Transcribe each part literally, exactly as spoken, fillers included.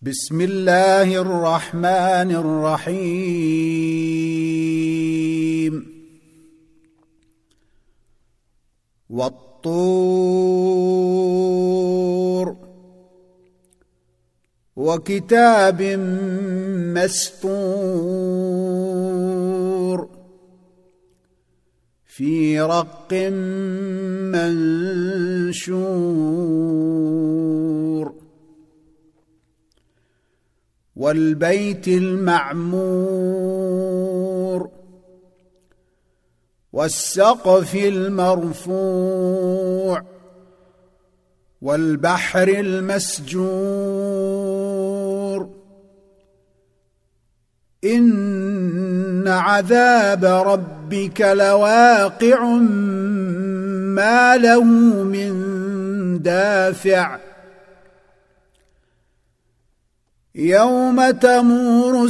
بسم الله الرحمن الرحيم والطور وكتاب مسطور في رق منشور والبيت المعمور والسقف المرفوع والبحر المسجور إن عذاب ربك لواقع ما له من دافع يوم تمور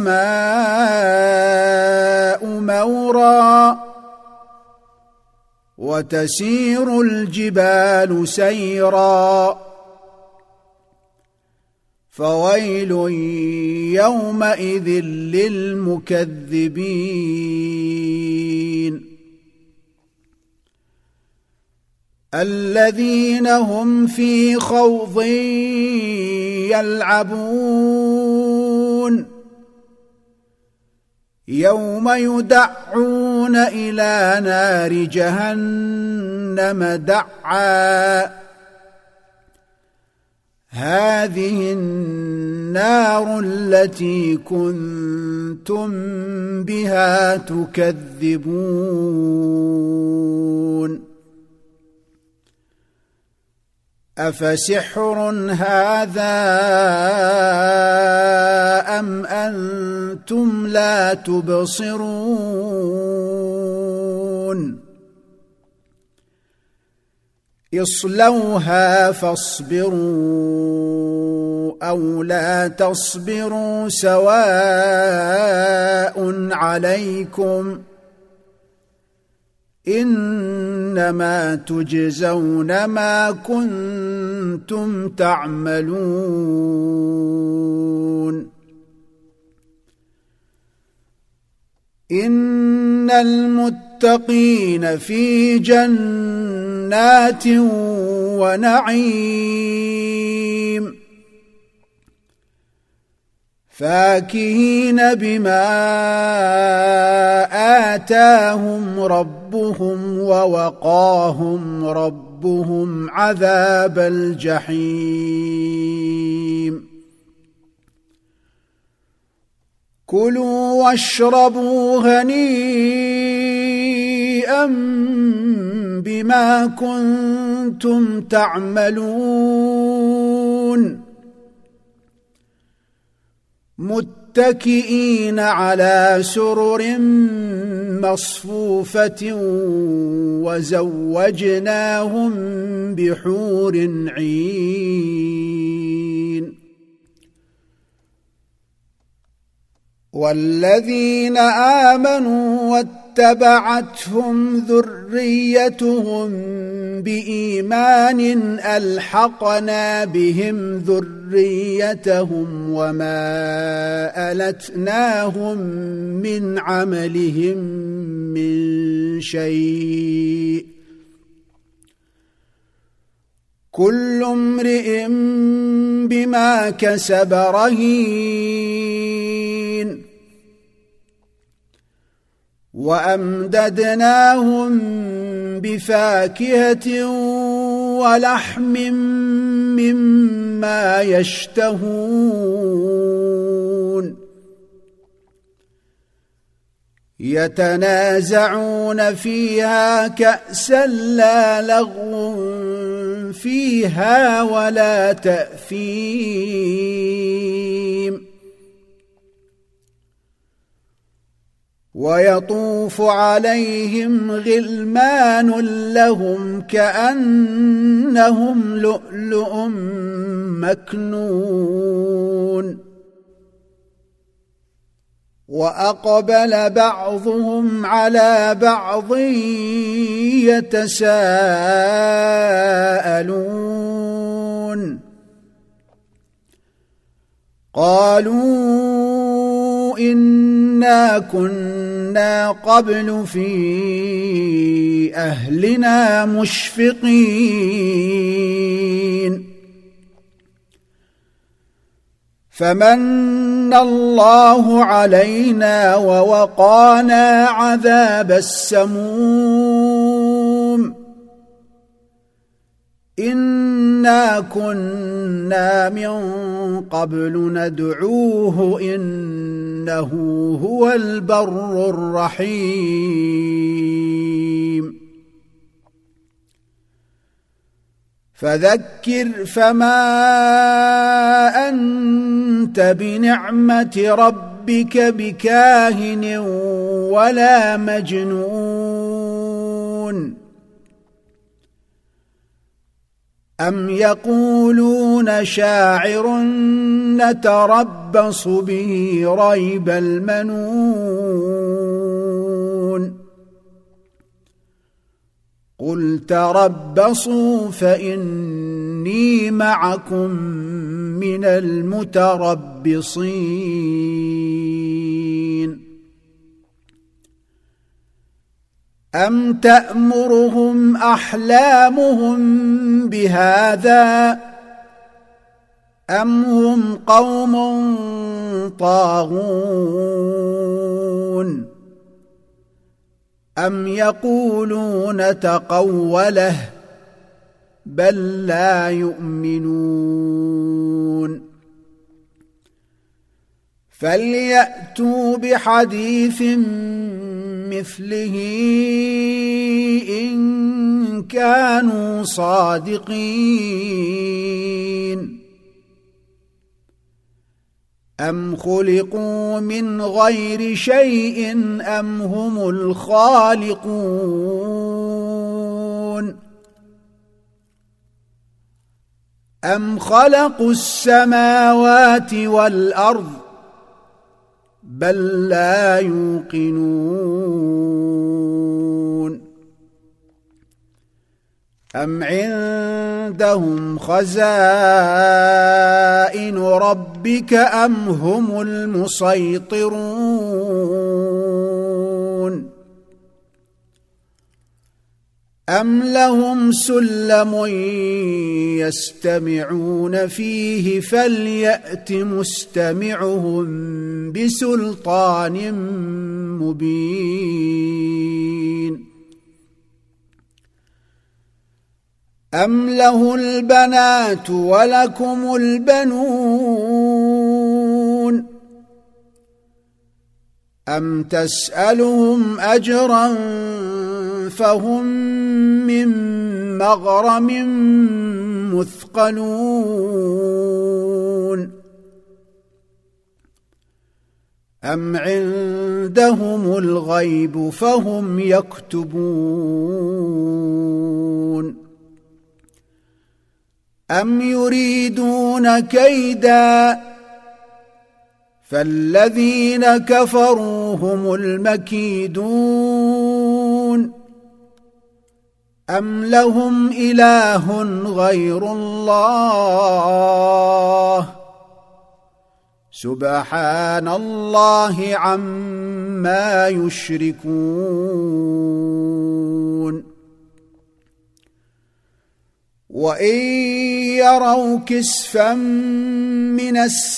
السماء مورا وتسير الجبال سيرا فويل يومئذ للمكذبين الذين هم في خوض يلعبون يوم يدعون إلى نار جهنم دعا هذه النار التي كنتم بها تكذبون أفسحر هذا أم أنتم لا تبصرون اصلوها فاصبروا أو لا تصبروا سواء عليكم إنما تجزون ما كنتم تعملون إن المتقين في جنات ونعيم فاكهين بما آتاهم ربهم ووقاهم ربهم عذاب الجحيم كلوا واشربوا هنيئا بما كنتم تعملون متكئين على سرر مصفوفة وزوجناهم بحور عين والذين آمنوا واتبعتهم ذريتهم بإيمان ألحقنا بهم ذريتهم وما ألتناهم من عملهم من شيء كل امرئ بما كسب رهين وأمددناهم بفاكهة ولحم مما يشتهون يتنازعون فيها كأسا لا لغو فيها ولا تأثيم ويطوف عليهم غلمان لهم كأنهم لؤلؤ مكنون وأقبل بعضهم على بعض يتساءلون قالوا إنا كنا قبل في أهلنا مشفقين فمن الله علينا ووقانا عذاب السموم إنا كنا من قبل ندعوه إنه هو البر الرحيم فذكر فما أنت بنعمة ربك بكاهن ولا مجنون أم يقولون شاعر نتربص به ريب المنون قل تربصوا فإني معكم من المتربصين أم تأمرهم أحلامهم بهذا أم هم قوم طاغون أم يقولون تقوله بل لا يؤمنون فليأتوا بحديث مثله إن كانوا صادقين أم خلقوا من غير شيء أم هم الخالقون أم خلقوا السماوات والأرض بل لا يوقنون أم عندهم خزائن ربك أم هم المسيطرون أم لهم سلم يستمعون فيه فليأت مستمعهم بسلطان مبين أم له البنات ولكم البنون أم تسألهم أجرا فهم من مغرم مثقلون أم عندهم الغيب فهم يكتبون أم يريدون كيدا فالذين كفروا هم المكيدون أم لهم إله غير الله سبحان الله عما يشركون وإن يروا كسفا من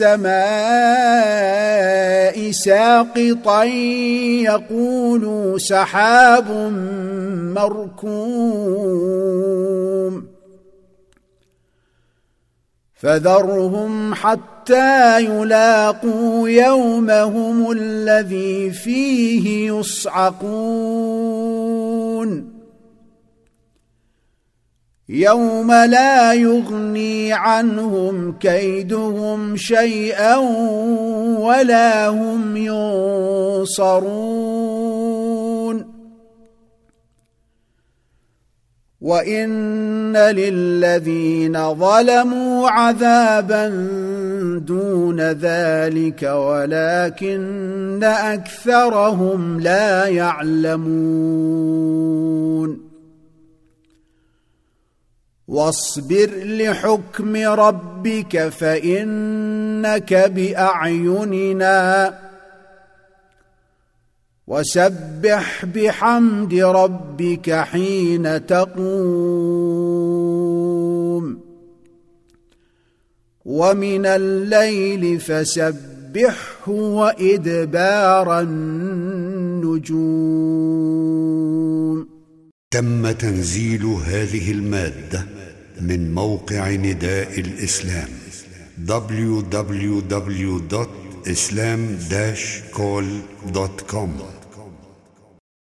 السماء ساقطا يقولوا سحاب مركوم فذرهم حتى يلاقوا يومهم الذي فيه يصعقون يوم لا يغني عنهم كيدهم شيئا ولا هم ينصرون وإن للذين ظلموا عذابا دون ذلك ولكن أكثرهم لا يعلمون واصبر لحكم ربك فإنك بأعيننا وسبح بحمد ربك حين تقوم ومن الليل فسبحه وإدبار النجوم. تم تنزيل هذه المادة من موقع نداء الإسلام دبليو دبليو دبليو دوت islam dash call دوت كوم.